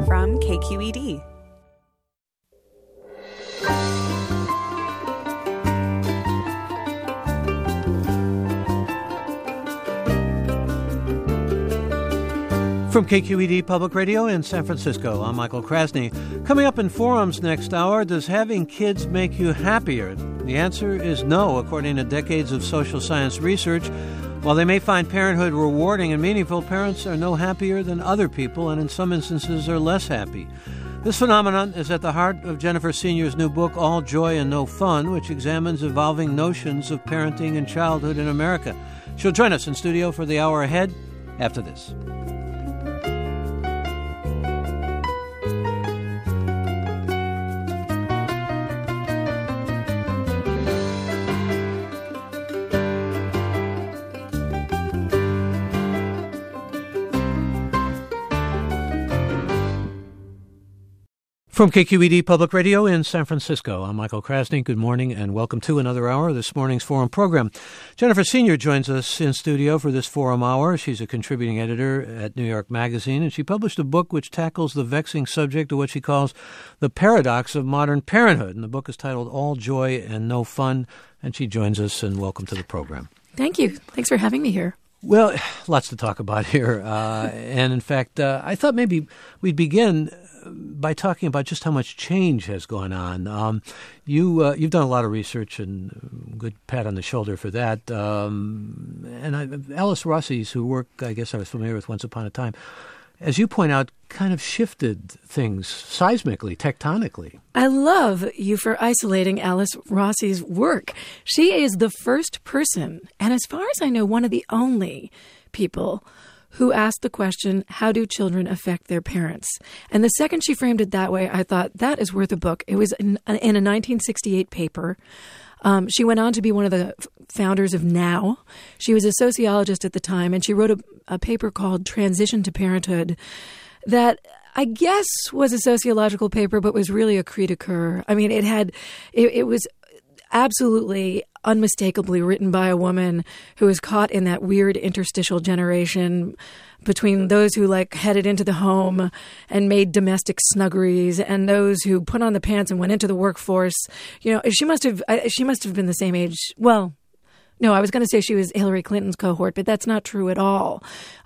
from KQED. From KQED Public Radio in San Francisco, I'm Michael Krasny. Coming up in Forums next hour, does having kids make you happier? The answer is no, according to decades of social science research. While they may find parenthood rewarding and meaningful, parents are no happier than other people and in some instances are less happy. This phenomenon is at the heart of Jennifer Senior's new book, All Joy and No Fun, which examines evolving notions of parenting and childhood in America. She'll join us in studio for the hour ahead after this. From KQED Public Radio in San Francisco, I'm Michael Krasny. Good morning and welcome to another hour of this morning's Forum program. Jennifer Senior joins us in studio for this Forum hour. She's a contributing editor at New York Magazine, and she published a book which tackles the vexing subject of what she calls the paradox of modern parenthood. And the book is titled All Joy and No Fun, and she joins us, and welcome to the program. Thank you. Thanks for having me here. Well, lots to talk about here. And in fact, I thought maybe we'd begin by talking about just how much change has gone on. You've done a lot of research, and good pat on the shoulder for that. Alice Rossi's, who work, I guess I was familiar with once upon a time, as you point out, kind of shifted things seismically, tectonically. I love you for isolating Alice Rossi's work. She is the first person, and as far as I know, one of the only people who asked the question, how do children affect their parents? And the second she framed it that way, I thought, that is worth a book. It was in a 1968 paper. She went on to be one of the founders of NOW. She was a sociologist at the time, and she wrote a paper called Transition to Parenthood that I guess was a sociological paper, but was really a cri de coeur. I mean, it was absolutely unmistakably written by a woman who was caught in that weird interstitial generation between those who headed into the home and made domestic snuggeries and those who put on the pants and went into the workforce. You know, she must have been the same age. Well, no, I was going to say she was Hillary Clinton's cohort, but that's not true at all.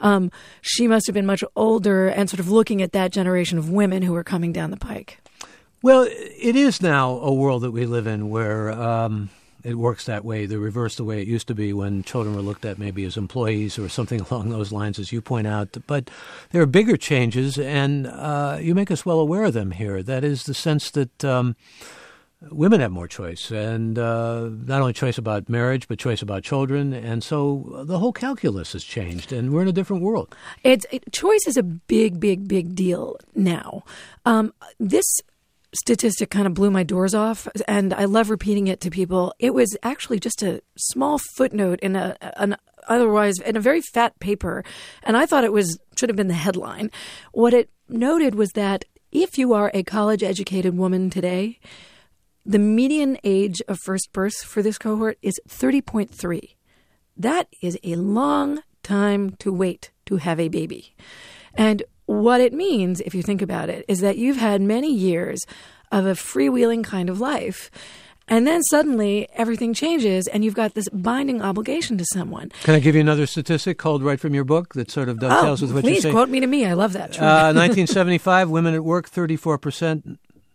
She must have been much older and sort of looking at that generation of women who were coming down the pike. Well, it is now a world that we live in where it works that way, the reverse the way it used to be when children were looked at maybe as employees or something along those lines, as you point out. But there are bigger changes, and you make us well aware of them here. That is the sense that women have more choice, and not only choice about marriage, but choice about children. And so the whole calculus has changed, and we're in a different world. Choice is a big, big, big deal now. This statistic kind of blew my doors off, and I love repeating it to people. It was actually just a small footnote in an otherwise in a very fat paper, and I thought should have been the headline. What it noted was that if you are a college-educated woman today, the median age of first birth for this cohort is 30.3. That is a long time to wait to have a baby. And what it means, if you think about it, is that you've had many years of a freewheeling kind of life, and then suddenly everything changes, and you've got this binding obligation to someone. Can I give you another statistic called right from your book that sort of dovetails with what you say? Please quote me to me. I love that. 1975, women at work, 34%.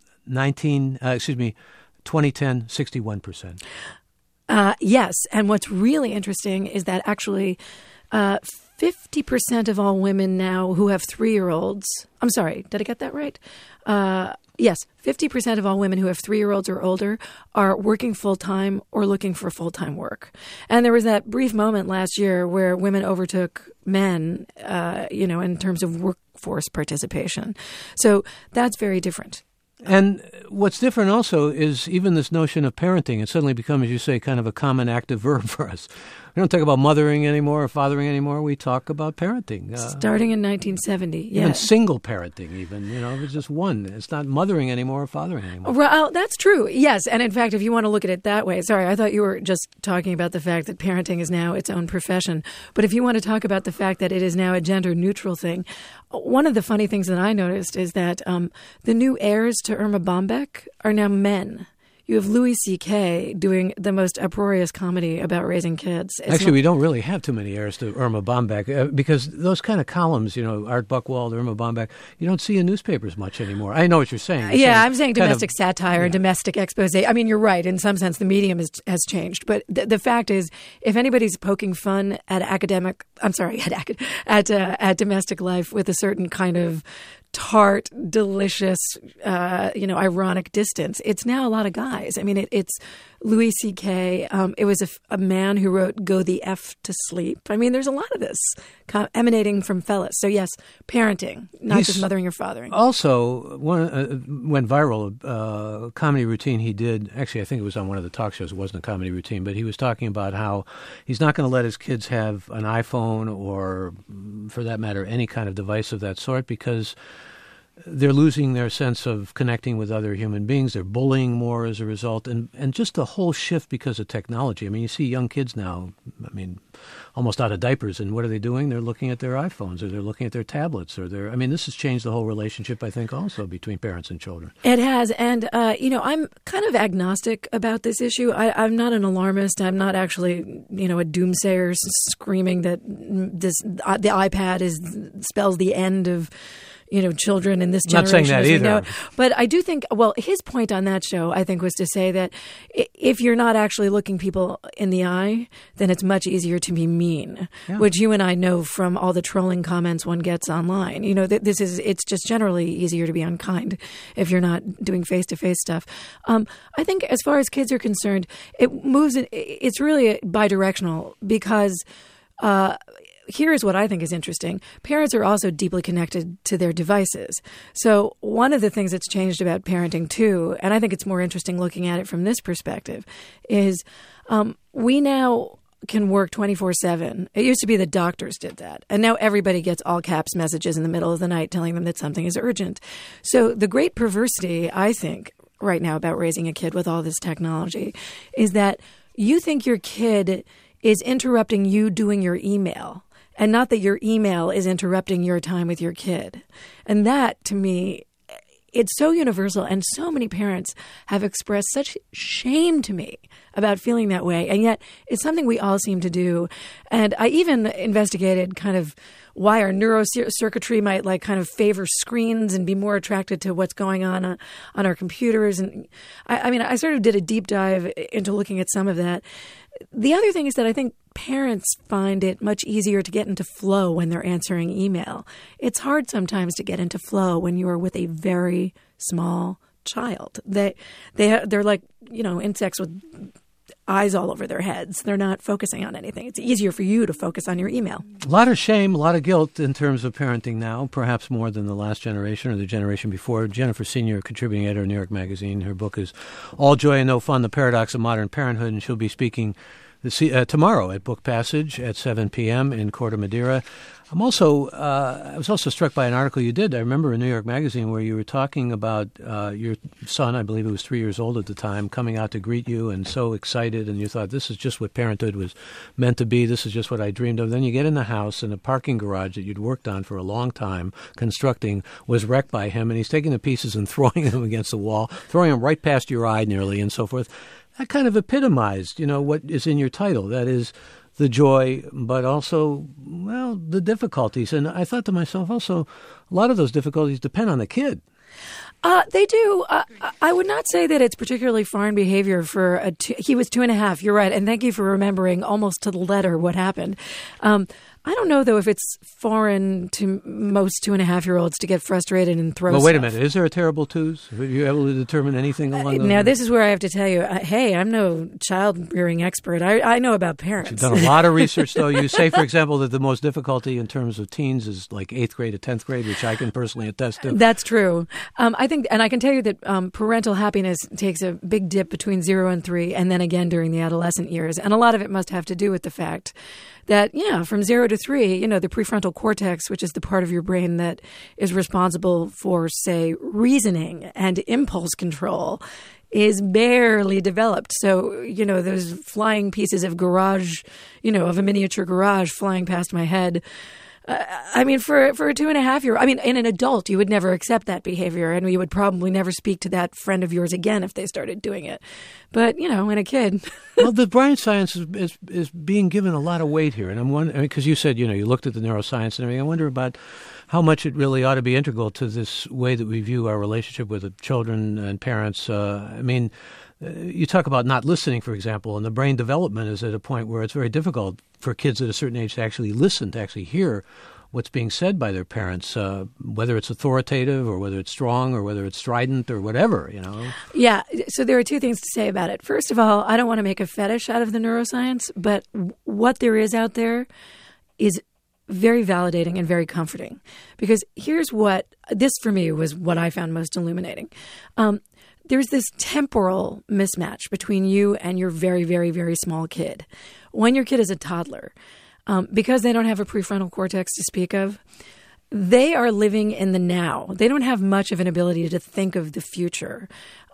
2010, 61%. Yes, and what's really interesting is that actually 50% of all women now who have 3-year-olds, I'm sorry, did I get that right? Yes, 50% of all women who have 3-year-olds or older are working full-time or looking for full-time work. And there was that brief moment last year where women overtook men, in terms of workforce participation. So that's very different. And what's different also is even this notion of parenting. It's suddenly become, as you say, kind of a common active verb for us. We don't talk about mothering anymore or fathering anymore. We talk about parenting. Starting in 1970, yeah. Even single parenting, even. It's just one. It's not mothering anymore or fathering anymore. Well, that's true, yes. And in fact, if you want to look at it that way, sorry, I thought you were just talking about the fact that parenting is now its own profession. But if you want to talk about the fact that it is now a gender-neutral thing, one of the funny things that I noticed is that the new heirs to Irma Bombeck are now men. You have Louis C.K. doing the most uproarious comedy about raising kids. Actually, we don't really have too many heirs to Irma Bombeck because those kind of columns, Art Buchwald, Irma Bombeck, you don't see in newspapers much anymore. I know what you're saying. I'm saying domestic satire and domestic expose. I mean, you're right. In some sense, the medium has changed. But the fact is, if anybody's poking fun at domestic life with a certain kind of tart, delicious, ironic distance. It's now a lot of guys. I mean, it's Louis C.K. It was a man who wrote "Go the F to Sleep." I mean, there's a lot of this emanating from fellas. So yes, parenting, not just mothering or fathering. Also, went viral. A comedy routine he did. Actually, I think it was on one of the talk shows. It wasn't a comedy routine, but he was talking about how he's not going to let his kids have an iPhone or, for that matter, any kind of device of that sort because they're losing their sense of connecting with other human beings. They're bullying more as a result. And just the whole shift because of technology. I mean, you see young kids now, almost out of diapers. And what are they doing? They're looking at their iPhones or they're looking at their tablets. This has changed the whole relationship, I think, also between parents and children. It has. And, I'm kind of agnostic about this issue. I'm not an alarmist. I'm not actually, a doomsayer screaming that the iPad spells the end of children in this generation. Not saying that either. But I do think, his point on that show, I think, was to say that if you're not actually looking people in the eye, then it's much easier to be mean, which you and I know from all the trolling comments one gets online. It's just generally easier to be unkind if you're not doing face-to-face stuff. I think as far as kids are concerned, it's really bidirectional because here's what I think is interesting. Parents are also deeply connected to their devices. So one of the things that's changed about parenting too, and I think it's more interesting looking at it from this perspective, is we now can work 24/7. It used to be the doctors did that. And now everybody gets all caps messages in the middle of the night telling them that something is urgent. So the great perversity, I think, right now about raising a kid with all this technology is that you think your kid is interrupting you doing your email, and not that your email is interrupting your time with your kid. And that, to me, it's so universal, and so many parents have expressed such shame to me about feeling that way, and yet it's something we all seem to do. And I even investigated kind of why our neurocircuitry might kind of favor screens and be more attracted to what's going on our computers. And I sort of did a deep dive into looking at some of that. The other thing is that I think parents find it much easier to get into flow when they're answering email. It's hard sometimes to get into flow when you are with a very small child. They're like, insects with eyes all over their heads. They're not focusing on anything. It's easier for you to focus on your email. A lot of shame, a lot of guilt in terms of parenting now, perhaps more than the last generation or the generation before. Jennifer Senior, contributing editor of New York Magazine, her book is All Joy and No Fun, The Paradox of Modern Parenthood, and she'll be speaking tomorrow at Book Passage at 7 p.m. in Corte Madera. I was also struck by an article you did, I remember, in New York Magazine, where you were talking about your son, I believe he was 3 years old at the time, coming out to greet you and so excited, and you thought, this is just what parenthood was meant to be, this is just what I dreamed of. Then you get in the house, and a parking garage that you'd worked on for a long time, constructing, was wrecked by him, and he's taking the pieces and throwing them against the wall, throwing them right past your eye nearly, and so forth. That kind of epitomized, what is in your title. That is the joy, but also, the difficulties. And I thought to myself also, a lot of those difficulties depend on the kid. They do. I would not say that it's particularly foreign behavior for he was 2.5. You're right. And thank you for remembering almost to the letter what happened. I don't know, though, if it's foreign to most 2.5-year-olds to get frustrated and throw Well, wait a stuff. minute. Is there a terrible twos? Are you able to determine anything along those Now, lines? this is where I have to tell you, hey, I'm no child-rearing expert. I know about parents. You've done a lot of research, though. You say, for example, that the most difficulty in terms of teens is like 8th grade to 10th grade, which I can personally attest to. That's true. I think, and I can tell you that parental happiness takes a big dip between 0 and 3, and then again during the adolescent years. And a lot of it must have to do with the fact that, from 0 to 3, the prefrontal cortex, which is the part of your brain that is responsible for, say, reasoning and impulse control, is barely developed. So, those flying pieces of garage, of a miniature garage flying past my head. For a 2.5-year-old, in an adult, you would never accept that behavior, and you would probably never speak to that friend of yours again if they started doing it. But, in a kid. Well, the brain science is being given a lot of weight here. And I'm wondering, because you said, you looked at the neuroscience and everything. I wonder about how much it really ought to be integral to this way that we view our relationship with the children and parents. You talk about not listening, for example, and the brain development is at a point where it's very difficult for kids at a certain age to actually listen, to actually hear what's being said by their parents, whether it's authoritative or whether it's strong or whether it's strident or whatever, Yeah. So there are two things to say about it. First of all, I don't want to make a fetish out of the neuroscience, but what there is out there is very validating and very comforting. Because here's this for me was what I found most illuminating. There's this temporal mismatch between you and your very, very, very small kid. When your kid is a toddler, because they don't have a prefrontal cortex to speak of, they are living in the now. They don't have much of an ability to think of the future.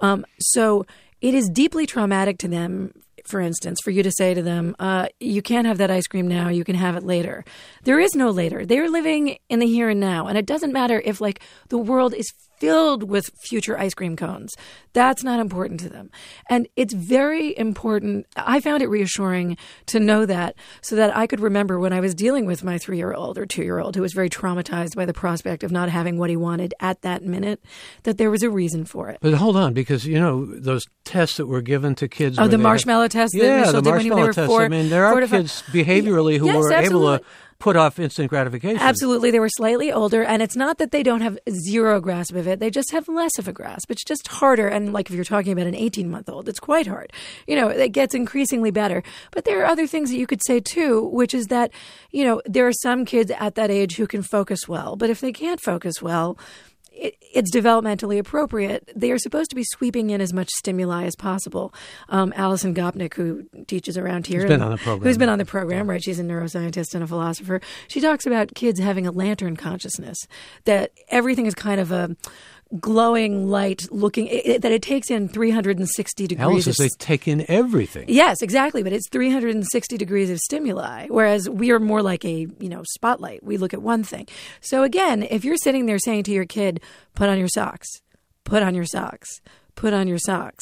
So it is deeply traumatic to them, for instance, for you to say to them, you can't have that ice cream now, you can have it later. There is no later. They're living in the here and now. And it doesn't matter if the world is filled with future ice cream cones. That's not important to them. And it's very important. I found it reassuring to know that so that I could remember when I was dealing with my 3-year-old or 2-year-old who was very traumatized by the prospect of not having what he wanted at that minute, that there was a reason for it. But hold on, because, those tests that were given to kids. Oh, the marshmallow test that Michelle did when they were 4. There are kids behaviorally who were able to put off instant gratification. Absolutely. They were slightly older, and it's not that they don't have zero grasp of it. They just have less of a grasp. It's just harder. And if you're talking about an 18-month-old, it's quite hard. It gets increasingly better. But there are other things that you could say, too, which is that, there are some kids at that age who can focus well. But if they can't focus well, it's developmentally appropriate. They are supposed to be sweeping in as much stimuli as possible. Alison Gopnik, who teaches around here. Who's been on the program, right? She's a neuroscientist and a philosopher. She talks about kids having a lantern consciousness, that everything is kind of a glowing light looking, that it takes in 360 degrees. Alice says they take in everything. Yes, exactly. But it's 360 degrees of stimuli, whereas we are more like a, spotlight. We look at one thing. So again, if you're sitting there saying to your kid, put on your socks, put on your socks, put on your socks.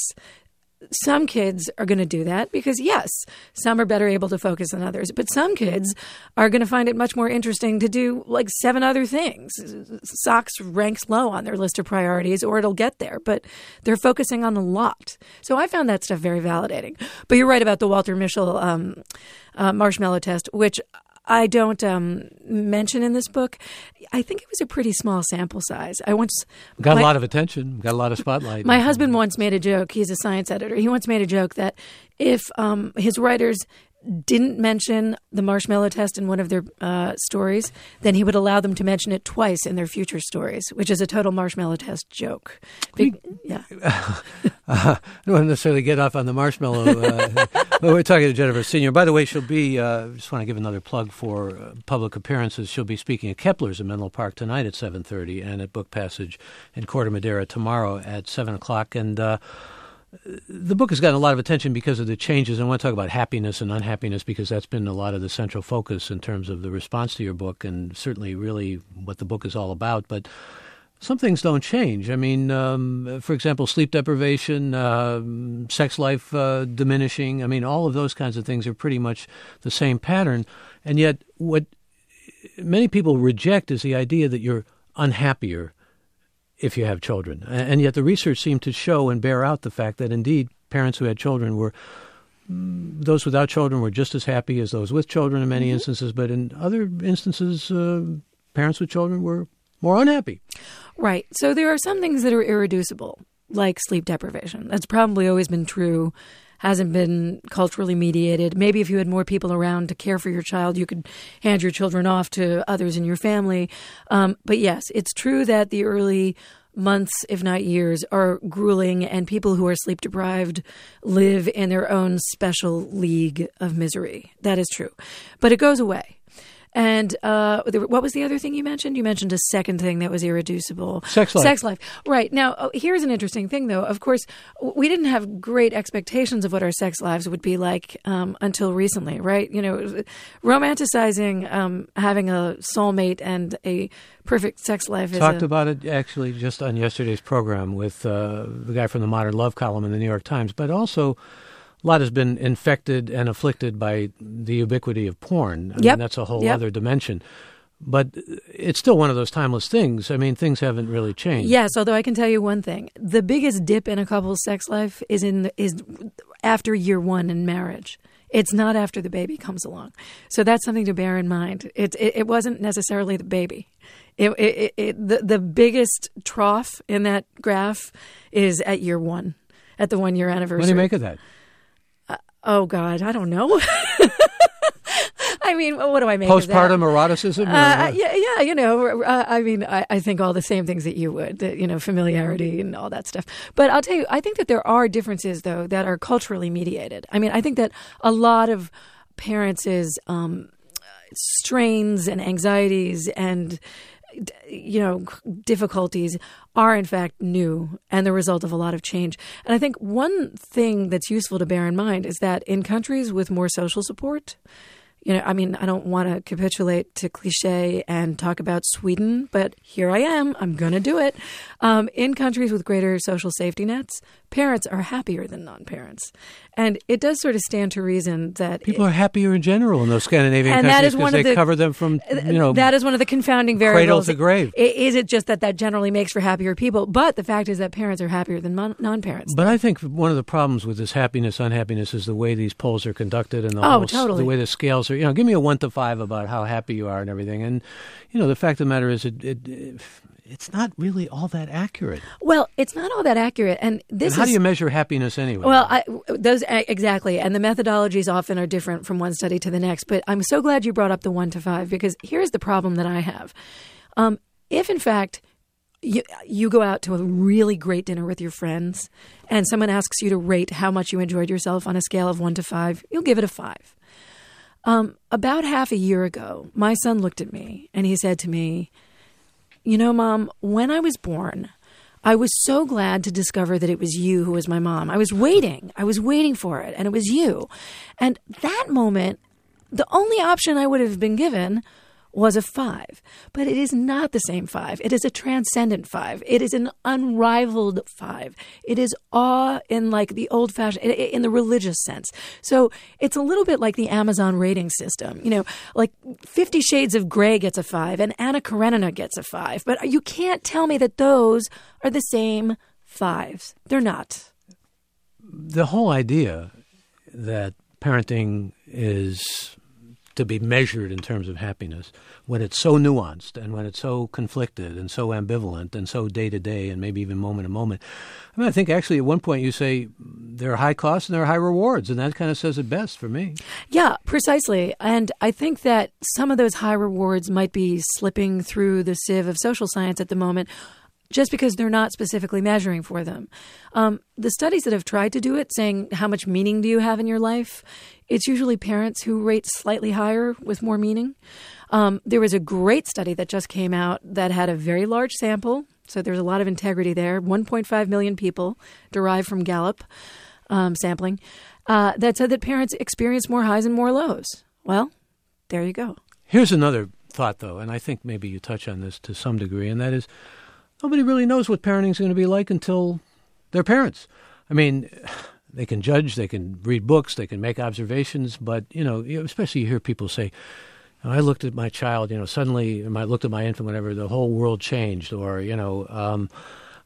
Some kids are going to do that because, yes, some are better able to focus than others. But some kids are going to find it much more interesting to do 7 other things. Socks ranks low on their list of priorities, or it'll get there. But they're focusing on a lot. So I found that stuff very validating. But you're right about the Walter Mischel marshmallow test, which I don't mention in this book. I think it was a pretty small sample size. I once got a lot of attention, got a lot of spotlight. My husband once made a joke. He's a science editor. He once made a joke that if his writers didn't mention the marshmallow test in one of their stories, then he would allow them to mention it twice in their future stories, which is a total marshmallow test joke. Yeah. I don't want to necessarily get off on the marshmallow. But we're talking to Jennifer Senior. By the way, she'll be, just want to give another plug for public appearances. She'll be speaking at Kepler's in Menlo Park tonight at 7:30 and at Book Passage in Corte Madera tomorrow at 7 o'clock. And the book has gotten a lot of attention because of the changes. I want to talk about happiness and unhappiness because that's been a lot of the central focus in terms of the response to your book and certainly really what the book is all about. But some things don't change. I mean, for example, sleep deprivation, sex life diminishing. I mean, all of those kinds of things are pretty much the same pattern. And yet what many people reject is the idea that you're unhappier if you have children. And yet the research seemed to show and bear out the fact that indeed parents who had children were those without children were just as happy as those with children in many instances, but in other instances, parents with children were more unhappy. Right. So there are some things that are irreducible, like sleep deprivation. That's probably always been true, hasn't been culturally mediated. Maybe if you had more people around to care for your child, you could hand your children off to others in your family. But yes, it's true that the early months, if not years, are grueling, and people who are sleep deprived live in their own special league of misery. That is true. But it goes away. And what was the other thing you mentioned? You mentioned a second thing that was irreducible. Sex life. Sex life. Right. Now, here's an interesting thing, though. Of course, we didn't have great expectations of what our sex lives would be like until recently, right? You know, romanticizing having a soulmate and a perfect sex life is Talked about it actually just on yesterday's program with the guy from the Modern Love column in the New York Times, but also a lot has been infected and afflicted by the ubiquity of porn. I mean, that's a whole other dimension. But it's still one of those timeless things. I mean, things haven't really changed. Yes, although I can tell you one thing. The biggest dip in a couple's sex life is after year one in marriage. It's not after the baby comes along. So that's something to bear in mind. It wasn't necessarily the baby. The biggest trough in that graph is at year one, at the 1 year anniversary. What do you make of that? Oh, God, I don't know. I mean, what do I make of that? Postpartum eroticism? Yeah, you know, I mean, I think all the same things that you would, you know, familiarity and all that stuff. But I'll tell you, I think that there are differences, though, that are culturally mediated. I mean, I think that a lot of parents' strains and anxieties and, you know, difficulties are in fact new and the result of a lot of change. And I think one thing that's useful to bear in mind is that in countries with more social support, you know, I mean, I don't want to capitulate to cliche and talk about Sweden, but here I am. I'm going to do it. In countries with greater social safety nets, parents are happier than non-parents. And it does sort of stand to reason that people are happier in general in those Scandinavian countries because they cover them from, you know, that is one of the confounding variables. Cradle to grave. Is it just that generally makes for happier people? But the fact is that parents are happier than non-parents. But I think one of the problems with this happiness, unhappiness is the way these polls are conducted and the way the scales are. You know, give me a 1 to 5 about how happy you are and everything. And, you know, the fact of the matter is it's not really all that accurate. Well, it's not all that accurate. And how do you measure happiness anyway? Well, exactly. And the methodologies often are different from one study to the next. But I'm so glad you brought up the 1 to 5 because here's the problem that I have. If, in fact, you go out to a really great dinner with your friends and someone asks you to rate how much you enjoyed yourself on a scale of 1 to 5, you'll give it a 5. About half a year ago, my son looked at me and he said to me, you know, Mom, when I was born, I was so glad to discover that it was you who was my mom. I was waiting for it, and it was you. And that moment, the only option I would have been given was a 5. But it is not the same 5. It is a transcendent 5. It is an unrivaled 5. It is awe in like the old-fashioned, in the religious sense. So it's a little bit like the Amazon rating system. You know, like 50 Shades of Grey gets a 5 and Anna Karenina gets a 5. But you can't tell me that those are the same 5s. They're not. The whole idea that parenting is to be measured in terms of happiness, when it's so nuanced and when it's so conflicted and so ambivalent and so day to day and maybe even moment to moment. I mean, I think actually at one point you say there are high costs and there are high rewards, and that kind of says it best for me. Yeah, precisely. And I think that some of those high rewards might be slipping through the sieve of social science at the moment, just because they're not specifically measuring for them. The studies that have tried to do it, saying how much meaning do you have in your life, it's usually parents who rate slightly higher with more meaning. There was a great study that just came out that had a very large sample, so there's a lot of integrity there, 1.5 million people derived from Gallup sampling, that said that parents experience more highs and more lows. Well, there you go. Here's another thought, though, and I think maybe you touch on this to some degree, and that is nobody really knows what parenting is going to be like until they're parents. I mean, they can judge, they can read books, they can make observations, but, you know, especially you hear people say, I looked at my child, suddenly, I looked at my infant, whenever the whole world changed, or,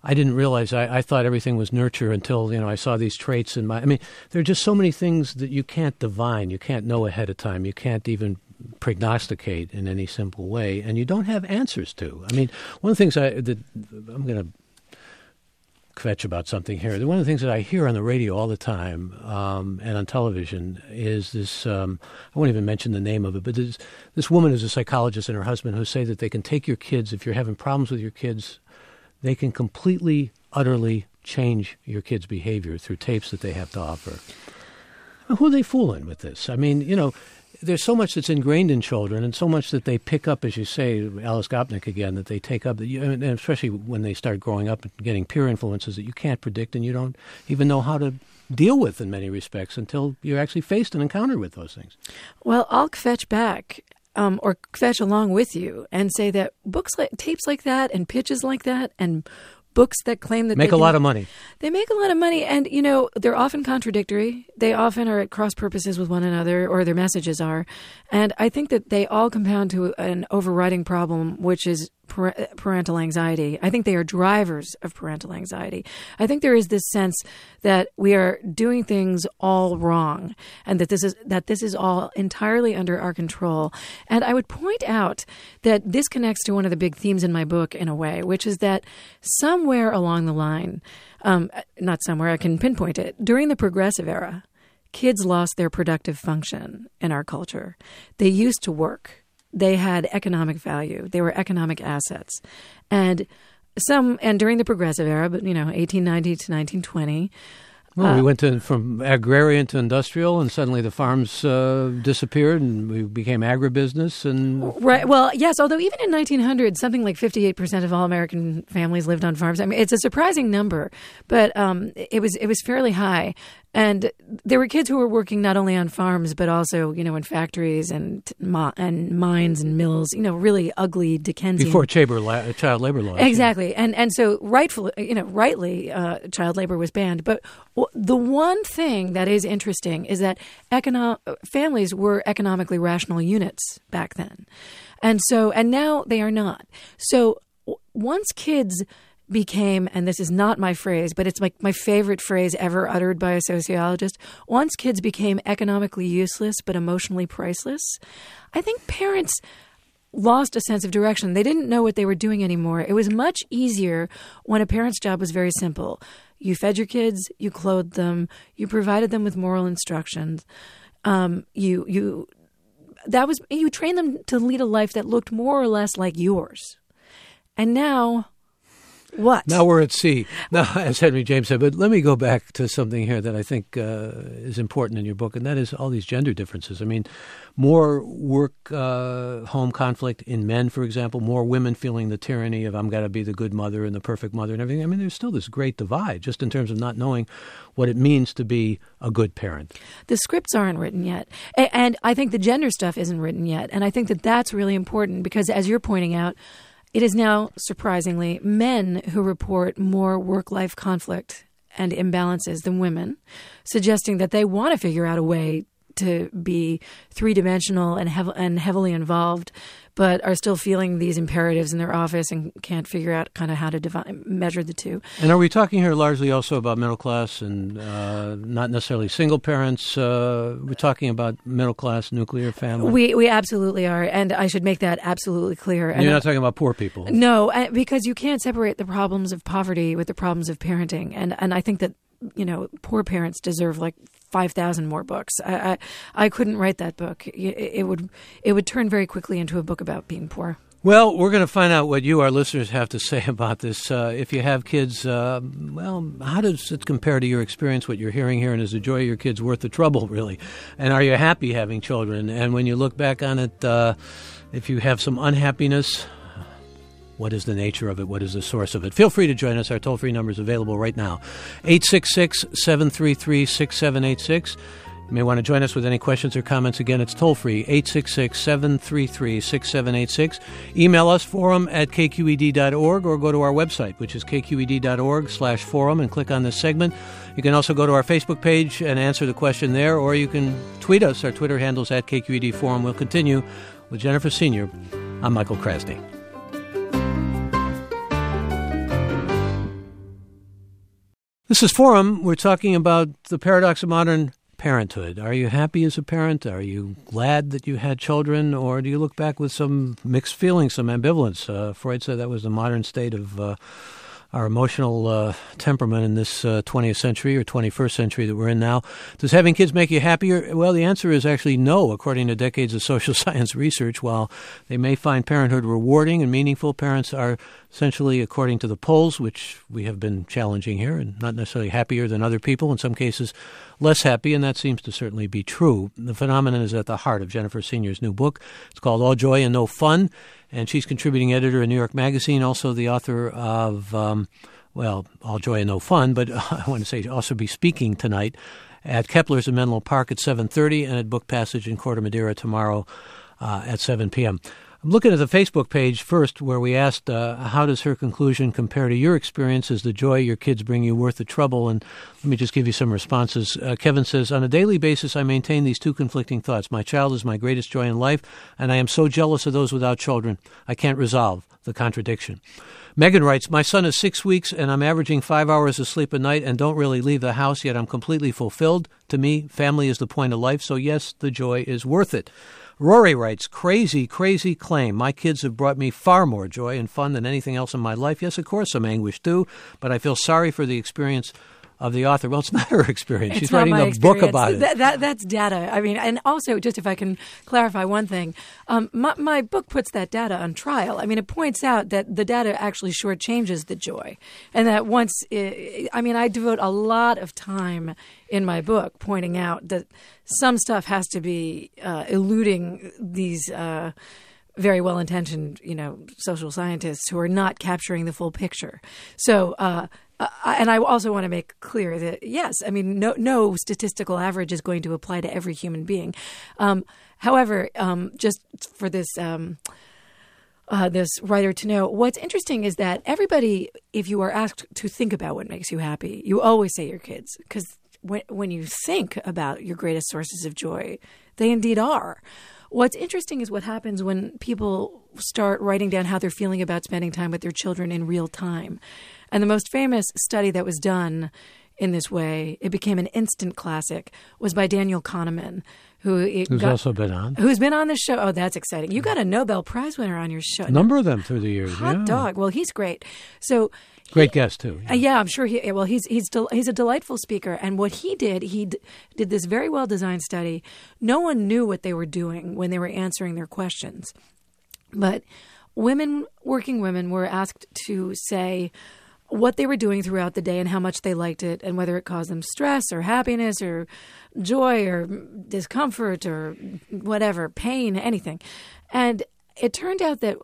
I didn't realize. I thought everything was nurture until, I saw these traits in my. I mean, there are just so many things that you can't divine. You can't know ahead of time. You can't even prognosticate in any simple way, and you don't have answers to. I mean, one of the things I'm going to kvetch about something here. One of the things that I hear on the radio all the time and on television is this, I won't even mention the name of it, but this woman who's a psychologist and her husband who say that they can take your kids, if you're having problems with your kids, they can completely, utterly change your kids' behavior through tapes that they have to offer. Who are they fooling with this? I mean, there's so much that's ingrained in children and so much that they pick up, as you say, Alice Gopnik again, that they take up, and especially when they start growing up and getting peer influences that you can't predict and you don't even know how to deal with in many respects until you're actually faced and encountered with those things. Well, I'll fetch back or fetch along with you and say that tapes like that and pitches like that and books that claim that make a lot of money. They make a lot of money, and they're often contradictory. They often are at cross purposes with one another, or their messages are. And I think that they all compound to an overriding problem, which is parental anxiety. I think they are drivers of parental anxiety. I think there is this sense that we are doing things all wrong, and that this is all entirely under our control. And I would point out that this connects to one of the big themes in my book in a way, which is that somewhere along the line, not somewhere, I can pinpoint it, during the progressive era, kids lost their productive function in our culture. They used to work. They had economic value. They were economic assets. And during the progressive era, but 1890 to 1920. Well, we went from agrarian to industrial, and suddenly the farms disappeared, and we became agribusiness. Right. Well, yes. Although even in 1900, something like 58% of all American families lived on farms. I mean, it's a surprising number, but it was fairly high. And there were kids who were working not only on farms, but also, in factories and mines and mills, really ugly Dickensian. Before child labor laws. Exactly. And so rightly, child labor was banned. But the one thing that is interesting is that families were economically rational units back then. And now they are not. So once kids became, and this is not my phrase, but it's like my favorite phrase ever uttered by a sociologist, once kids became economically useless but emotionally priceless, I think parents lost a sense of direction. They didn't know what they were doing anymore. It was much easier when a parent's job was very simple. You fed your kids, you clothed them, you provided them with moral instructions. You trained them to lead a life that looked more or less like yours. And now, what? Now we're at sea. Now, as Henry James said, but let me go back to something here that I think is important in your book, and that is all these gender differences. I mean, more work-home conflict in men, for example, more women feeling the tyranny of I'm got to be the good mother and the perfect mother and everything. I mean, there's still this great divide just in terms of not knowing what it means to be a good parent. The scripts aren't written yet, and I think the gender stuff isn't written yet, and I think that that's really important because, as you're pointing out, it is now, surprisingly, men who report more work-life conflict and imbalances than women, suggesting that they want to figure out a way to be three-dimensional and heavily involved, but are still feeling these imperatives in their office and can't figure out kind of how to measure the two. And are we talking here largely also about middle class and not necessarily single parents? We're talking about middle class nuclear family? We absolutely are, and I should make that absolutely clear. And you're not talking about poor people? No, because you can't separate the problems of poverty with the problems of parenting, and I think that poor parents deserve like 5,000 more books. I couldn't write that book. It would turn very quickly into a book about being poor. Well, we're going to find out what you, our listeners, have to say about this. If you have kids, how does it compare to your experience, what you're hearing here, and is the joy of your kids worth the trouble, really? And are you happy having children? And when you look back on it, if you have some unhappiness, what is the nature of it? What is the source of it? Feel free to join us. Our toll-free number is available right now, 866-733-6786. You may want to join us with any questions or comments. Again, it's toll-free, 866-733-6786. Email us, forum@kqed.org, or go to our website, which is kqed.org/forum, and click on this segment. You can also go to our Facebook page and answer the question there, or you can tweet us. Our Twitter handle's @KQED Forum. We'll continue with Jennifer Senior. I'm Michael Krasny. This is Forum. We're talking about the paradox of modern parenthood. Are you happy as a parent? Are you glad that you had children? Or do you look back with some mixed feelings, some ambivalence? Freud said that was the modern state of our emotional temperament in this 20th century or 21st century that we're in now. Does having kids make you happier? Well, the answer is actually no, according to decades of social science research. While they may find parenthood rewarding and meaningful, parents are essentially, according to the polls, which we have been challenging here, and not necessarily happier than other people, in some cases less happy, and that seems to certainly be true. The phenomenon is at the heart of Jennifer Senior's new book. It's called All Joy and No Fun, and she's contributing editor in New York Magazine, also the author of, All Joy and No Fun, but I want to say also be speaking tonight at Kepler's in Menlo Park at 7:30 and at Book Passage in Corte Madera tomorrow at 7 p.m. I'm looking at the Facebook page first, where we asked, how does her conclusion compare to your experience? Is the joy your kids bring you worth the trouble? And let me just give you some responses. Kevin says, on a daily basis, I maintain these two conflicting thoughts. My child is my greatest joy in life, and I am so jealous of those without children. I can't resolve the contradiction. Megan writes, my son is 6 weeks, and I'm averaging 5 hours of sleep a night and don't really leave the house, yet I'm completely fulfilled. To me, family is the point of life, so yes, the joy is worth it. Rory writes, crazy, crazy claim. My kids have brought me far more joy and fun than anything else in my life. Yes, of course, some anguish too, but I feel sorry for the experience of the author. Well, it's not her experience. She's writing a book about it. That's data. I mean, and also, just if I can clarify one thing, my book puts that data on trial. I mean, it points out that the data actually shortchanges the joy. And that I devote a lot of time in my book pointing out that some stuff has to be eluding these very well-intentioned, social scientists who are not capturing the full picture. So, and I also want to make clear that, yes, I mean, no statistical average is going to apply to every human being. However, just for this this writer to know, what's interesting is that everybody, if you are asked to think about what makes you happy, you always say your kids, because when you think about your greatest sources of joy, they indeed are. What's interesting is what happens when people start writing down how they're feeling about spending time with their children in real time. And the most famous study that was done in this way, it became an instant classic, was by Daniel Kahneman, who's been on this show. Oh, that's exciting. You got a Nobel Prize winner on your show. A number of them through the years. Hot dog. Well, he's great. So great guest, too. Yeah, I'm sure he's a delightful speaker. And what he did this very well-designed study. No one knew what they were doing when they were answering their questions. But working women were asked to say what they were doing throughout the day and how much they liked it and whether it caused them stress or happiness or joy or discomfort or whatever, pain, anything. And it turned out that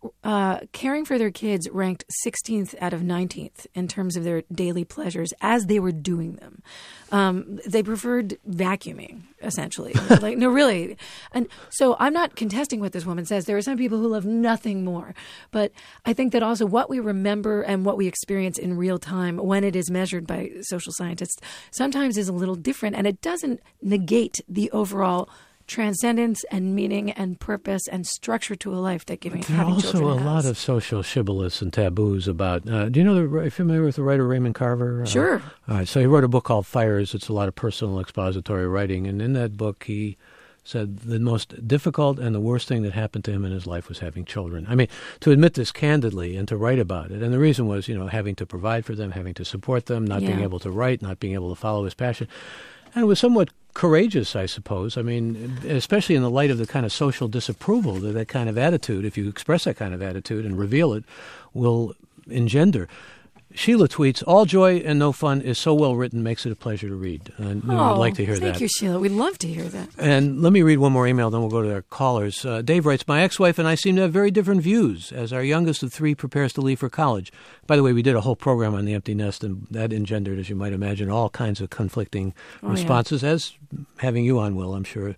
caring for their kids ranked 16th out of 19th in terms of their daily pleasures as they were doing them. They preferred vacuuming, essentially. No, really. And so I'm not contesting what this woman says. There are some people who love nothing more. But I think that also what we remember and what we experience in real time when it is measured by social scientists sometimes is a little different. And it doesn't negate the overall transcendence and meaning and purpose and structure to a life that having children has. There are also a lot of social shibboleths and taboos about. Do you know? Are you familiar with the writer Raymond Carver? Sure. All right. So he wrote a book called Fires. It's a lot of personal expository writing, and in that book he said the most difficult and the worst thing that happened to him in his life was having children. I mean, to admit this candidly and to write about it. And the reason was, having to provide for them, having to support them, not being able to write, not being able to follow his passion. And it was somewhat courageous, I suppose. I mean, especially in the light of the kind of social disapproval that kind of attitude, if you express that kind of attitude and reveal it, will engender. Sheila tweets, all joy and no fun is so well written, makes it a pleasure to read. And we'd like to hear that. Thank you, Sheila. We'd love to hear that. And let me read one more email, then we'll go to our callers. Dave writes, my ex-wife and I seem to have very different views as our youngest of three prepares to leave for college. By the way, we did a whole program on the empty nest, and that engendered, as you might imagine, all kinds of conflicting responses, as having you on will, I'm sure.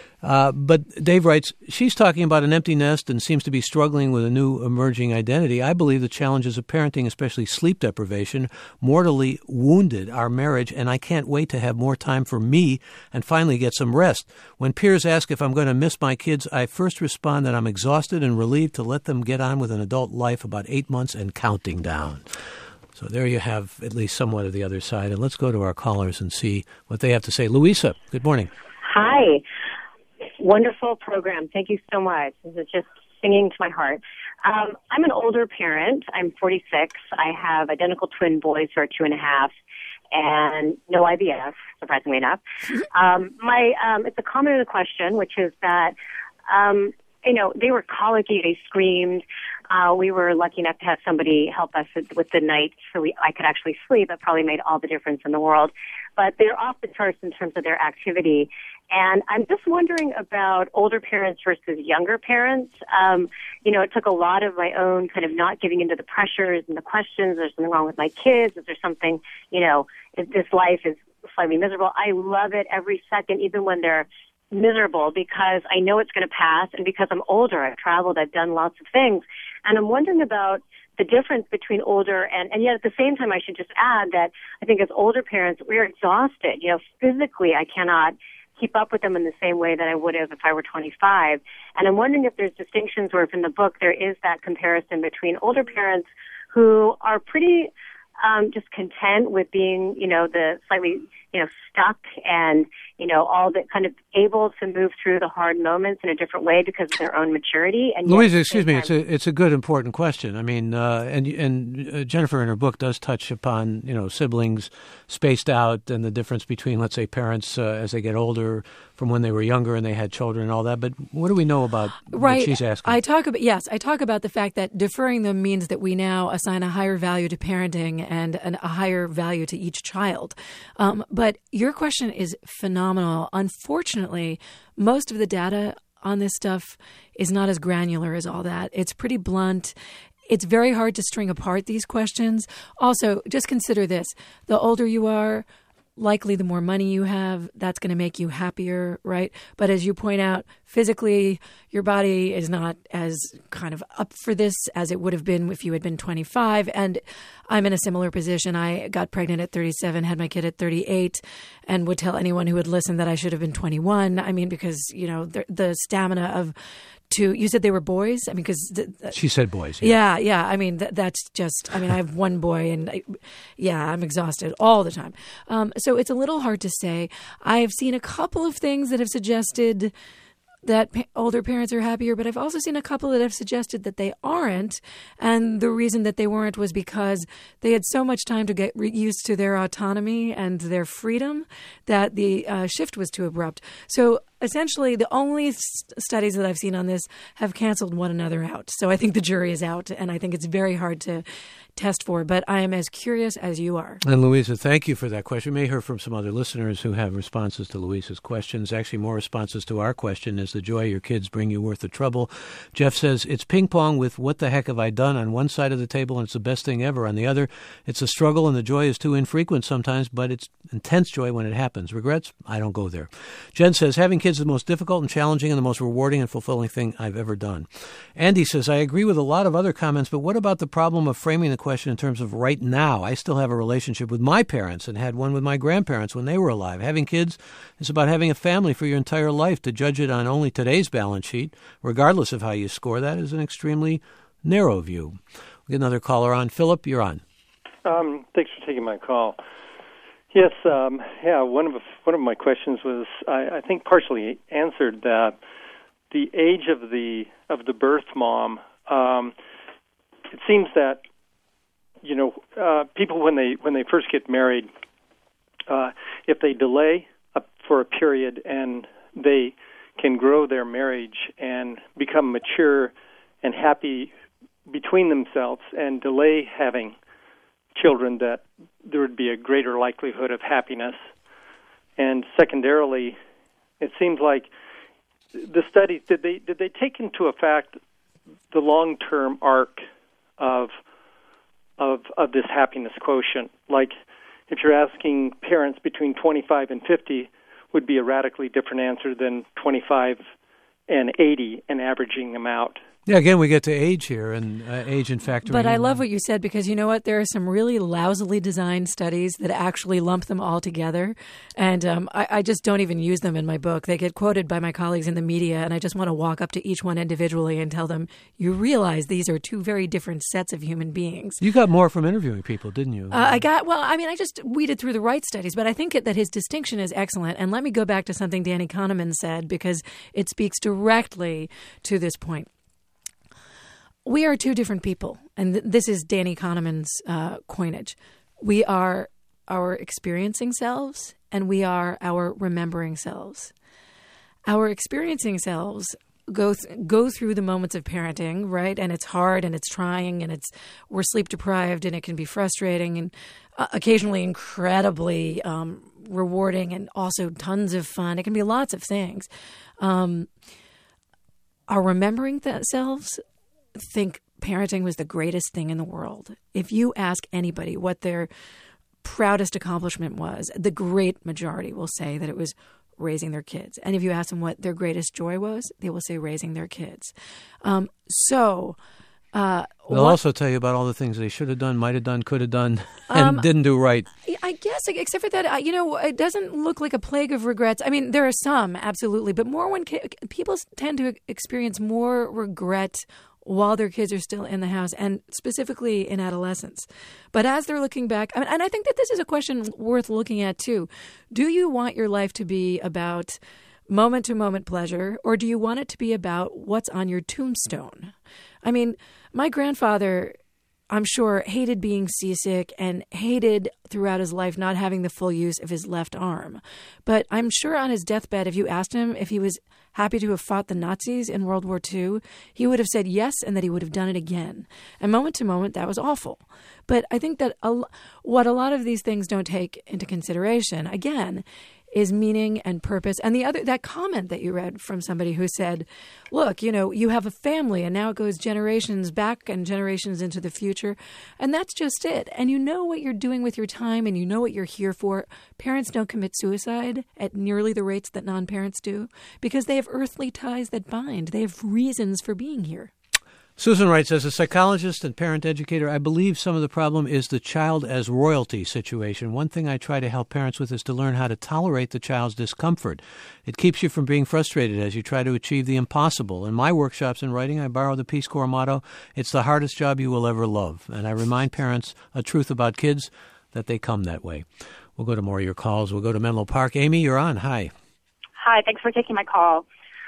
But Dave writes, she's talking about an empty nest and seems to be struggling with a new emerging identity. I believe the challenges of parenting, especially sleep deprivation, mortally wounded our marriage, and I can't wait to have more time for me and finally get some rest. When peers ask if I'm going to miss my kids, I first respond that I'm exhausted and relieved to let them get on with an adult life about 8 months and counting down. So there you have at least somewhat of the other side. And let's go to our callers and see what they have to say. Louisa, good morning. Hi. Wonderful program. Thank you so much. This is just singing to my heart. I'm an older parent. I'm 46. I have identical twin boys who are 2.5 and no IVF, surprisingly enough. It's a comment and a question, which is that, they were colicky. They screamed. We were lucky enough to have somebody help us with the night so I could actually sleep. That probably made all the difference in the world. But they're off the charts in terms of their activity. And I'm just wondering about older parents versus younger parents. It took a lot of my own kind of not giving into the pressures and the questions. There's something wrong with my kids. Is there something, if this life is slightly miserable? I love it every second, even when they're miserable, because I know it's going to pass, and because I'm older, I've traveled, I've done lots of things, and I'm wondering about the difference between older and yet at the same time I should just add that I think as older parents we're exhausted. Physically I cannot keep up with them in the same way that I would have if I were 25, and I'm wondering if there's distinctions where if in the book there is that comparison between older parents who are pretty just content with being, the slightly, stuck and, all that kind of able to move through the hard moments in a different way because of their own maturity. And Louisa, excuse me, it's a good, important question. I mean, and Jennifer in her book does touch upon, siblings spaced out and the difference between, let's say, parents as they get older from when they were younger and they had children and all that. But what do we know about what she's asking? I talk about the fact that deferring them means that we now assign a higher value to parenting and a higher value to each child. But your question is phenomenal. Unfortunately, most of the data on this stuff is not as granular as all that. It's pretty blunt. It's very hard to string apart these questions. Also, just consider this. The older you are, likely the more money you have, that's going to make you happier, right? But as you point out, physically, your body is not as kind of up for this as it would have been if you had been 25. And I'm in a similar position. I got pregnant at 37, had my kid at 38, and would tell anyone who would listen that I should have been 21. I mean, because, the stamina of you said they were boys? I mean, because... She said boys. Yeah. I mean, that's just... I mean, I have one boy and, I'm exhausted all the time. So it's a little hard to say. I've seen a couple of things that have suggested that older parents are happier, but I've also seen a couple that have suggested that they aren't. And the reason that they weren't was because they had so much time to get used to their autonomy and their freedom that the shift was too abrupt. So essentially, the only studies that I've seen on this have canceled one another out. So I think the jury is out, and I think it's very hard to test for, but I am as curious as you are. And Louisa, thank you for that question. We may hear from some other listeners who have responses to Louisa's questions, actually more responses to our question, is the joy your kids bring you worth the trouble? Jeff says, it's ping pong with what the heck have I done on one side of the table and it's the best thing ever. On the other, it's a struggle and the joy is too infrequent sometimes, but it's intense joy when it happens. Regrets? I don't go there. Jen says, having kids is the most difficult and challenging and the most rewarding and fulfilling thing I've ever done. Andy says, I agree with a lot of other comments, but what about the problem of framing the question in terms of right now? I still have a relationship with my parents and had one with my grandparents when they were alive. Having kids is about having a family for your entire life. To judge it on only today's balance sheet, regardless of how you score that, is an extremely narrow view. We get another caller on. Philip, you're on. Thanks for taking my call. Yes, one of my questions was, I think partially answered that the age of the birth mom. It seems that people when they first get married, if they delay for a period and they can grow their marriage and become mature and happy between themselves and delay having children, that there would be a greater likelihood of happiness. And secondarily, it seems like the studies, did they take into effect the long-term arc of this happiness quotient? Like, if you're asking parents between 25 and 50, would be a radically different answer than 25 and 80 and averaging them out. Yeah, again, we get to age here and age and factoring. But I love what you said, because you know what? There are some really lousily designed studies that actually lump them all together. And I just don't even use them in my book. They get quoted by my colleagues in the media, and I just want to walk up to each one individually and tell them, you realize these are two very different sets of human beings. You got more from interviewing people, didn't you? I just weeded through the right studies, but I think that his distinction is excellent. And let me go back to something Danny Kahneman said, because it speaks directly to this point. We are two different people, and this is Danny Kahneman's coinage. We are our experiencing selves, and we are our remembering selves. Our experiencing selves go through the moments of parenting, right? And it's hard, and it's trying, and we're sleep deprived, and it can be frustrating, and occasionally incredibly rewarding, and also tons of fun. It can be lots of things. Our remembering selves think parenting was the greatest thing in the world. If you ask anybody what their proudest accomplishment was, the great majority will say that it was raising their kids. And if you ask them what their greatest joy was, they will say raising their kids. They'll also tell you about all the things they should have done, might have done, could have done, and didn't do right. I guess, except for that, it doesn't look like a plague of regrets. I mean, there are some, absolutely, but more when people tend to experience more regret while their kids are still in the house, and specifically in adolescence. But as they're looking back, and I think that this is a question worth looking at too. Do you want your life to be about moment-to-moment pleasure, or do you want it to be about what's on your tombstone? I mean, my grandfather, I'm sure, hated being seasick and hated throughout his life not having the full use of his left arm. But I'm sure on his deathbed, if you asked him if he was happy to have fought the Nazis in World War II, he would have said yes, and that he would have done it again. And moment to moment, that was awful. But I think that what a lot of these things don't take into consideration, again, is meaning and purpose. And that comment that you read from somebody who said, look, you have a family, and now it goes generations back and generations into the future. And that's just it. And you know what you're doing with your time, and you know what you're here for. Parents don't commit suicide at nearly the rates that non-parents do, because they have earthly ties that bind. They have reasons for being here. Susan writes, as a psychologist and parent educator, I believe some of the problem is the child as royalty situation. One thing I try to help parents with is to learn how to tolerate the child's discomfort. It keeps you from being frustrated as you try to achieve the impossible. In my workshops and writing, I borrow the Peace Corps motto, it's the hardest job you will ever love. And I remind parents a truth about kids, that they come that way. We'll go to more of your calls. We'll go to Menlo Park. Amy, you're on. Hi. Hi, thanks for taking my call.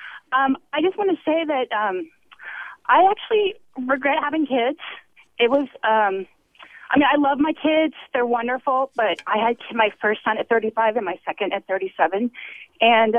I just want to say that I actually regret having kids. It was, I love my kids. They're wonderful, but I had my first son at 35 and my second at 37. And,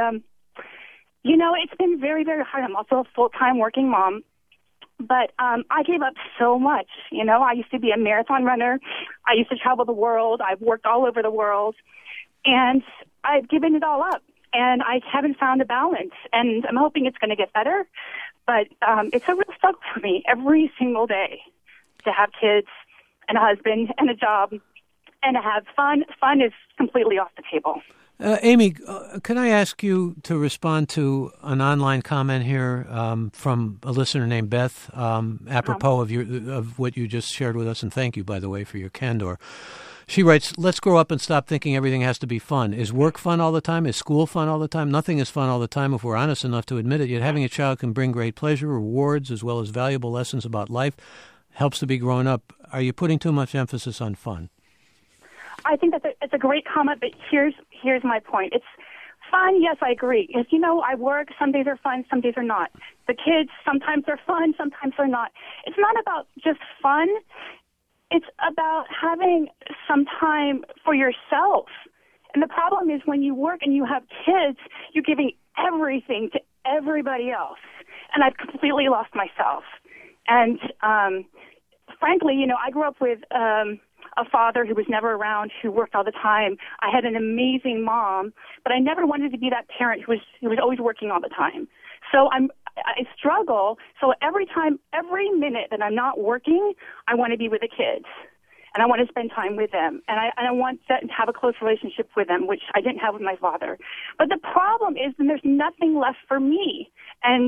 it's been very, very hard. I'm also a full-time working mom, but I gave up so much. I used to be a marathon runner. I used to travel the world. I've worked all over the world, and I've given it all up, and I haven't found a balance, and I'm hoping it's going to get better. But it's a real struggle for me every single day to have kids and a husband and a job and to have fun. Fun is completely off the table. Amy, can I ask you to respond to an online comment here from a listener named Beth, apropos of what you just shared with us? And thank you, by the way, for your candor. She writes, let's grow up and stop thinking everything has to be fun. Is work fun all the time? Is school fun all the time? Nothing is fun all the time if we're honest enough to admit it. Yet having a child can bring great pleasure, rewards, as well as valuable lessons about life. Helps to be growing up. Are you putting too much emphasis on fun? I think it's a great comment, but here's my point. It's fun, yes, I agree. Because, I work, some days are fun, some days are not. The kids, sometimes they're fun, sometimes they're not. It's not about just fun. It's about having some time for yourself. And the problem is when you work and you have kids, you're giving everything to everybody else. And I've completely lost myself. And frankly, I grew up with a father who was never around, who worked all the time. I had an amazing mom, but I never wanted to be that parent who was always working all the time. So I struggle. So every minute that I'm not working, I want to be with the kids, and I want to spend time with them, and I want to have a close relationship with them, which I didn't have with my father. But the problem is, then there's nothing left for me, and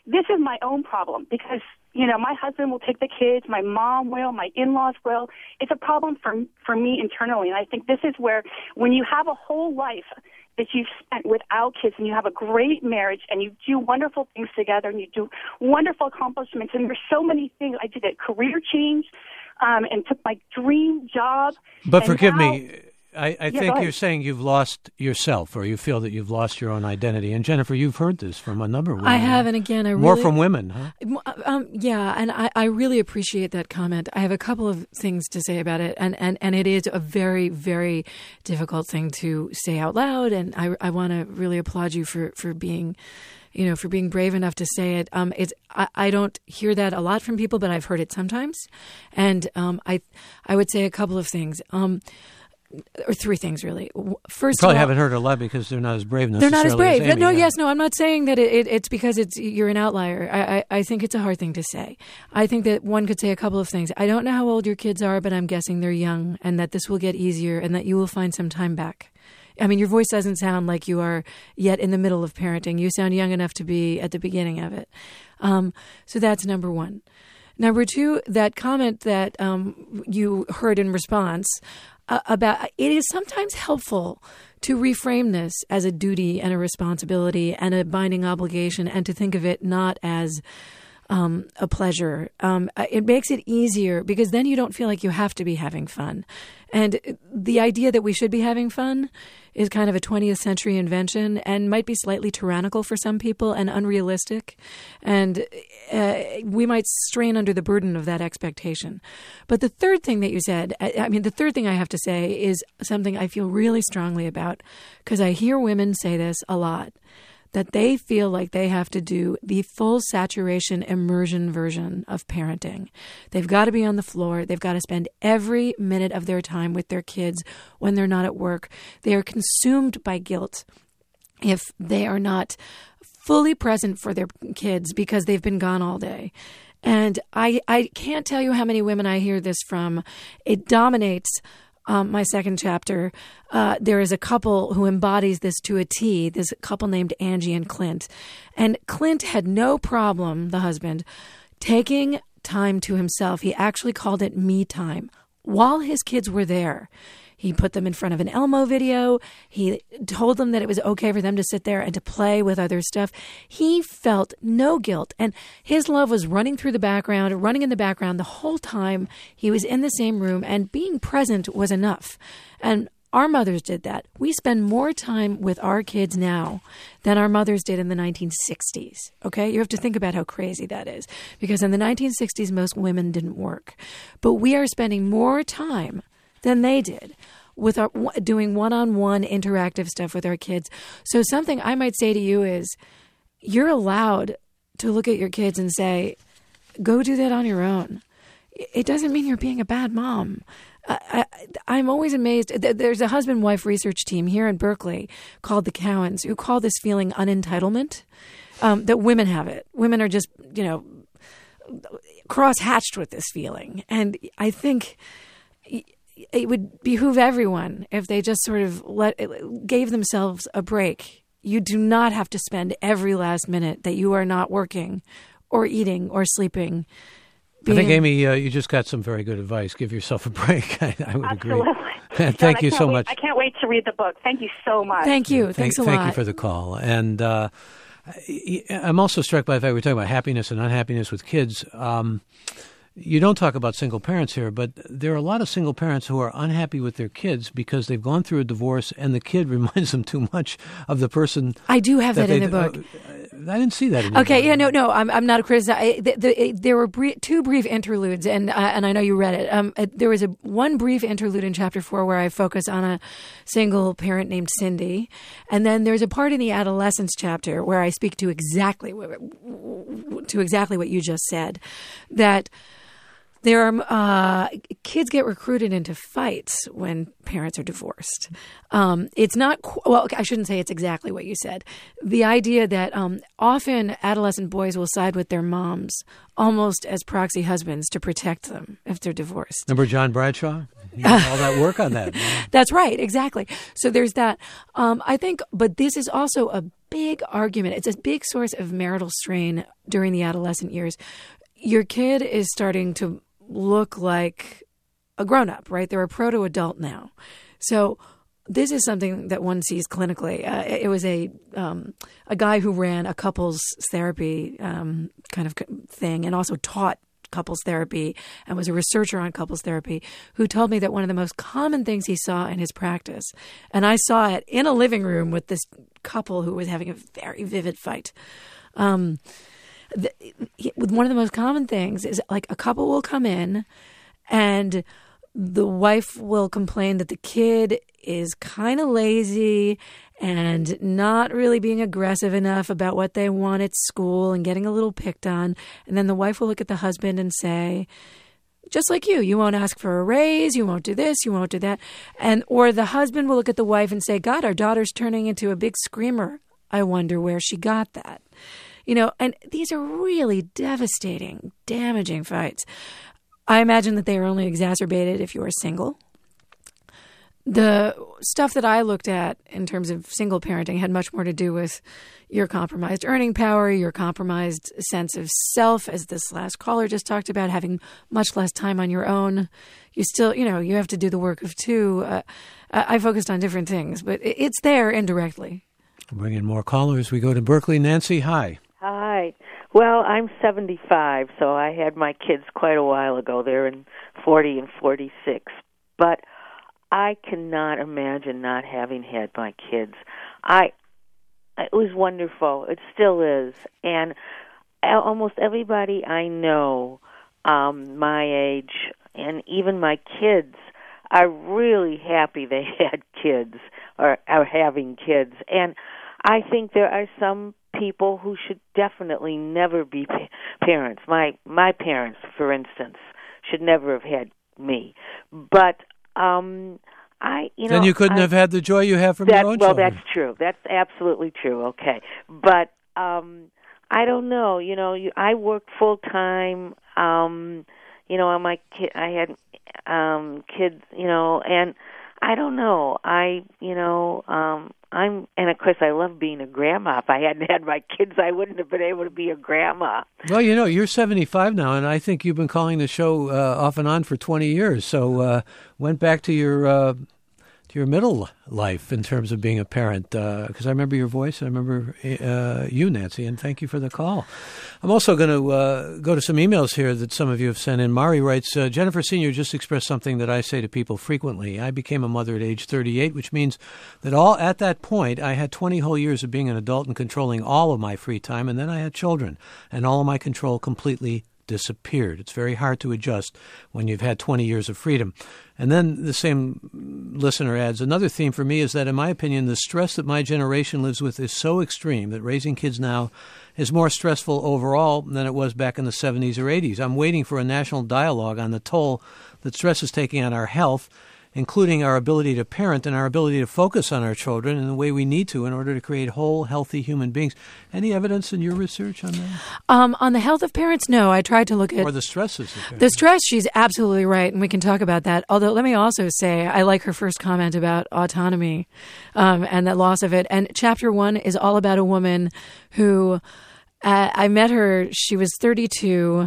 this is my own problem because, you know, my husband will take the kids, my mom will, my in-laws will. It's a problem for me internally. And I think this is where when you have a whole life that you've spent without kids and you have a great marriage and you do wonderful things together and you do wonderful accomplishments, and there's so many things. I did a career change and took my dream job. But forgive me, I Yeah, think you're saying you've lost yourself, or you feel that you've lost your own identity. And Jennifer, you've heard this from a number of women. I have, and again, More from women, huh? Yeah, and I really appreciate that comment. I have a couple of things to say about it, and it is a very, very difficult thing to say out loud, and I want to really applaud you for being, you know, for being brave enough to say it. I don't hear that a lot from people, but I've heard it sometimes, and I would say a couple of things. Or three things, really. First, Probably of all, haven't heard a lot because they're not as brave they're necessarily. not as brave. Amy, No, yeah. yes, no. I'm not saying that it's because you're an outlier. I think it's a hard thing to say. I think that one could say a couple of things. I don't know how old your kids are, but I'm guessing they're young, and that this will get easier, and that you will find some time back. I mean, your voice doesn't sound like you are yet in the middle of parenting. You sound young enough to be at the beginning of it. So that's number one. Number two, that comment that you heard in response about it is sometimes helpful to reframe this as a duty and a responsibility and a binding obligation, and to think of it not as a pleasure. It makes it easier because then you don't feel like you have to be having fun. And the idea that we should be having fun is kind of a 20th century invention and might be slightly tyrannical for some people and unrealistic. And we might strain under the burden of that expectation. But the third thing that you said, the third thing I have to say is something I feel really strongly about, because I hear women say this a lot, that they feel like they have to do the full saturation immersion version of parenting. They've got to be on the floor. They've got to spend every minute of their time with their kids when they're not at work. They are consumed by guilt if they are not fully present for their kids because they've been gone all day. And I can't tell you how many women I hear this from. It dominates my second chapter. There is a couple who embodies this to a T. There's a couple named Angie and Clint. And Clint had no problem, the husband, taking time to himself. He actually called it me time while his kids were there. He put them in front of an Elmo video. He told them that it was okay for them to sit there and to play with other stuff. He felt no guilt. And his love was running in the background the whole time he was in the same room. And being present was enough. And our mothers did that. We spend more time with our kids now than our mothers did in the 1960s. Okay? You have to think about how crazy that is. Because in the 1960s, most women didn't work. But we are spending more time than they did with our doing one-on-one interactive stuff with our kids. So something I might say to you is, you're allowed to look at your kids and say, go do that on your own. It doesn't mean you're being a bad mom. I'm always amazed. There's a husband-wife research team here in Berkeley called the Cowans who call this feeling unentitlement, that women have it. Women are just, cross-hatched with this feeling. And I think it would behoove everyone if they just sort of gave themselves a break. You do not have to spend every last minute that you are not working or eating or sleeping. I think, Amy, you just got some very good advice. Give yourself a break. I would Absolutely. agree. Thank you so much. I can't wait to read the book. Thank you so much. Thank you. Thanks a lot. Thank you for the call. And I'm also struck by the fact we're talking about happiness and unhappiness with kids. You don't talk about single parents here, but there are a lot of single parents who are unhappy with their kids because they've gone through a divorce and the kid reminds them too much of the person. I do have that in the book. I didn't see that in the book. Okay, yeah, no, I'm not a critic. There were two brief interludes, and I know you read it. There was one brief interlude in chapter 4 where I focus on a single parent named Cindy, and then there's a part in the adolescence chapter where I speak to exactly what you just said, that there are kids get recruited into fights when parents are divorced. It's not I shouldn't say it's exactly what you said. The idea that often adolescent boys will side with their moms almost as proxy husbands to protect them if they're divorced. Remember John Bradshaw? all that work on that. That's right, exactly. So there's that. I think, but this is also a big argument. It's a big source of marital strain during the adolescent years. Your kid is starting to look like a grown-up, right? They're a proto-adult now. So this is something that one sees clinically. It was a guy who ran a couples therapy kind of thing and also taught couples therapy and was a researcher on couples therapy, who told me that one of the most common things he saw in his practice, and I saw it in a living room with this couple who was having a very vivid fight. One of the most common things is like a couple will come in and the wife will complain that the kid is kind of lazy and not really being aggressive enough about what they want at school and getting a little picked on. And then the wife will look at the husband and say, just like you won't ask for a raise, you won't do this, you won't do that. Or the husband will look at the wife and say, God, our daughter's turning into a big screamer. I wonder where she got that. And these are really devastating, damaging fights. I imagine that they are only exacerbated if you are single. The stuff that I looked at in terms of single parenting had much more to do with your compromised earning power, your compromised sense of self, as this last caller just talked about, having much less time on your own. You still, you have to do the work of two. I focused on different things, but it's there indirectly. We'll bring in more callers. We go to Berkeley. Nancy, hi. Hi. Well, I'm 75, so I had my kids quite a while ago. They're in 40 and 46. But I cannot imagine not having had my kids. It was wonderful. It still is. And almost everybody I know my age, and even my kids, are really happy they had kids or are having kids. And I think there are some people who should definitely never be parents. My parents, for instance, should never have had me. But then you couldn't have had the joy you have from your own children. Well, that's true. That's absolutely true. Okay, but I don't know. I worked full time. On my kid, I had kids. And I don't know. And of course I love being a grandma. If I hadn't had my kids, I wouldn't have been able to be a grandma. Well, you're 75 now, and I think you've been calling the show off and on for 20 years. So went back to your middle life in terms of being a parent, because I remember your voice. I remember you, Nancy, and thank you for the call. I'm also going to go to some emails here that some of you have sent in. Mari writes, Jennifer Sr. just expressed something that I say to people frequently. I became a mother at age 38, which means that at that point, I had 20 whole years of being an adult and controlling all of my free time, and then I had children, and all of my control completely disappeared. It's very hard to adjust when you've had 20 years of freedom. And then the same listener adds, another theme for me is that, in my opinion, the stress that my generation lives with is so extreme that raising kids now is more stressful overall than it was back in the 70s or 80s. I'm waiting for a national dialogue on the toll that stress is taking on our health, including our ability to parent and our ability to focus on our children in the way we need to in order to create whole, healthy human beings. Any evidence in your research on that? On the health of parents, no. I tried to look at... Or the stresses of parents. The stress, she's absolutely right, and we can talk about that. Although, let me also say, I like her first comment about autonomy and the loss of it. And Chapter 1 is all about a woman who... I met her, she was 32...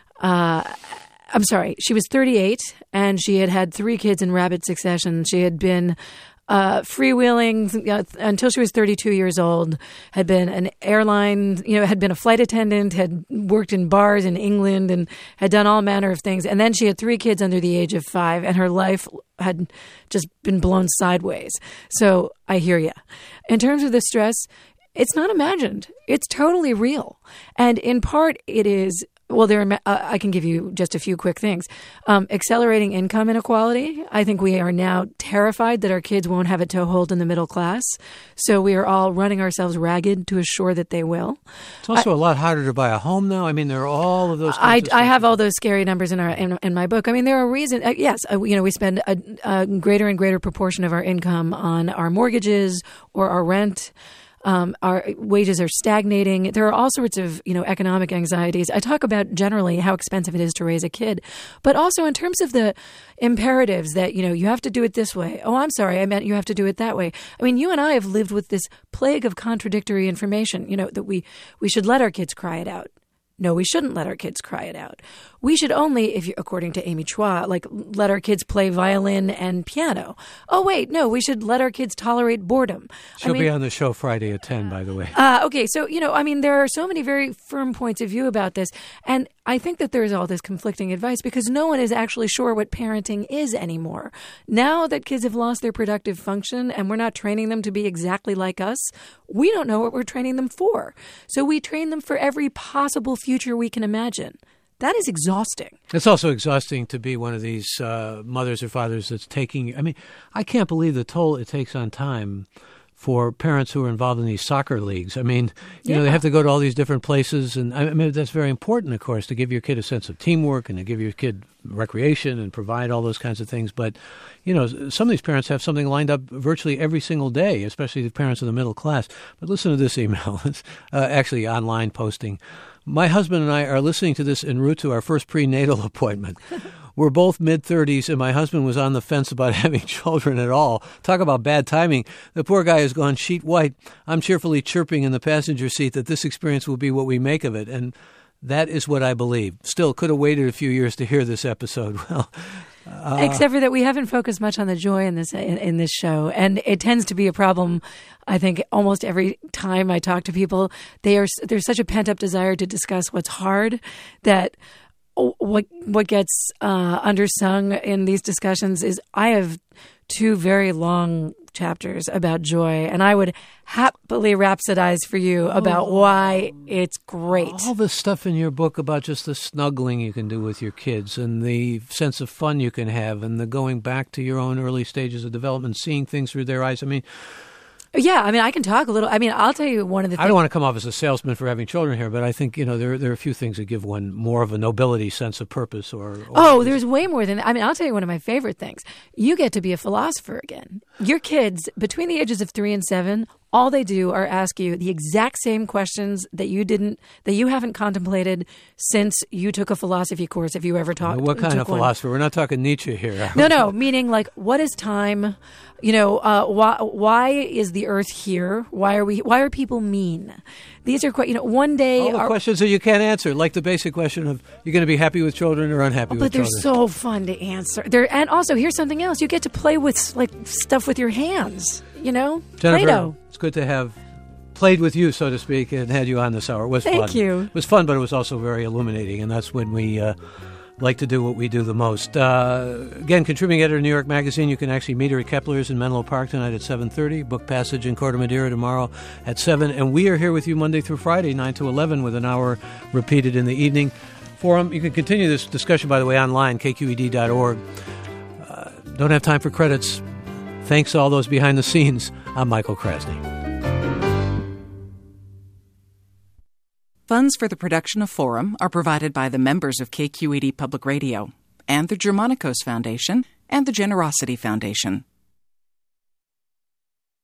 she was 38, and she had had 3 kids in rapid succession. She had been freewheeling until she was 32 years old, had been an airline, had been a flight attendant, had worked in bars in England, and had done all manner of things. And then she had 3 kids under the age of 5, and her life had just been blown sideways. So I hear you. In terms of the stress, it's not imagined. It's totally real. And in part, it is... Well, I can give you just a few quick things. Accelerating income inequality. I think we are now terrified that our kids won't have a toehold in the middle class. So we are all running ourselves ragged to assure that they will. It's also a lot harder to buy a home now. I mean, there are all of those. I have all those scary numbers in my book. I mean, there are reasons. Yes, we spend a greater and greater proportion of our income on our mortgages or our rent. Our wages are stagnating. There are all sorts of, economic anxieties. I talk about generally how expensive it is to raise a kid, but also in terms of the imperatives that, you have to do it this way. Oh, I'm sorry, I meant you have to do it that way. I mean, you and I have lived with this plague of contradictory information, that we should let our kids cry it out. No, we shouldn't let our kids cry it out. We should only, according to Amy Chua, let our kids play violin and piano. Oh, wait, no, we should let our kids tolerate boredom. She'll be on the show Friday at 10, by the way. Okay, so, there are so many very firm points of view about this. And I think that there's all this conflicting advice because no one is actually sure what parenting is anymore. Now that kids have lost their productive function and we're not training them to be exactly like us, we don't know what we're training them for. So we train them for every possible future we can imagine. That is exhausting. It's also exhausting to be one of these mothers or fathers that's taking, I can't believe the toll it takes on time for parents who are involved in these soccer leagues. They have to go to all these different places. And that's very important, of course, to give your kid a sense of teamwork and to give your kid recreation and provide all those kinds of things. But, some of these parents have something lined up virtually every single day, especially the parents of the middle class. But listen to this email. It's actually online posting. My husband and I are listening to this en route to our first prenatal appointment. We're both mid-30s, and my husband was on the fence about having children at all. Talk about bad timing. The poor guy has gone sheet white. I'm cheerfully chirping in the passenger seat that this experience will be what we make of it, and that is what I believe. Still, could have waited a few years to hear this episode. Well, except for that we haven't focused much on the joy in this show, and it tends to be a problem. I think almost every time I talk to people, there's such a pent up desire to discuss what's hard that what gets undersung in these discussions is I have 2 very long chapters about joy, and I would happily rhapsodize for you about why it's great. All the stuff in your book about just the snuggling you can do with your kids and the sense of fun you can have and the going back to your own early stages of development, seeing things through their eyes. Yeah, I can talk a little. I'll tell you one of the things. I don't want to come off as a salesman for having children here, but I think, there are a few things that give one more of a nobility sense of purpose there's way more than that. I'll tell you one of my favorite things. You get to be a philosopher again. Your kids, between the ages of 3 and 7, all they do are ask you the exact same questions that you haven't contemplated since you took a philosophy course, if you ever taught. What kind of philosopher? We're not talking Nietzsche here. No, meaning what is time? Why is the earth here? Why are people mean? These are quite, one day. All the questions that you can't answer, like the basic question of you're going to be happy with children or unhappy with children. But they're so fun to answer. And also, here's something else. You get to play with stuff with your hands, Jennifer, Play-Doh. It's good to have played with you, so to speak, and had you on this hour. It was fun. Thank you. It was fun, but it was also very illuminating, and that's when we like to do what we do the most. Again, contributing editor of New York Magazine. You can actually meet her at Kepler's in Menlo Park tonight at 7:30. Book Passage in Corte Madera tomorrow at 7. And we are here with you Monday through Friday, 9 to 11, with an hour repeated in the evening. Forum, you can continue this discussion, by the way, online, kqed.org. Don't have time for credits. Thanks to all those behind the scenes. I'm Michael Krasny. Funds for the production of Forum are provided by the members of KQED Public Radio and the Germanicos Foundation and the Generosity Foundation.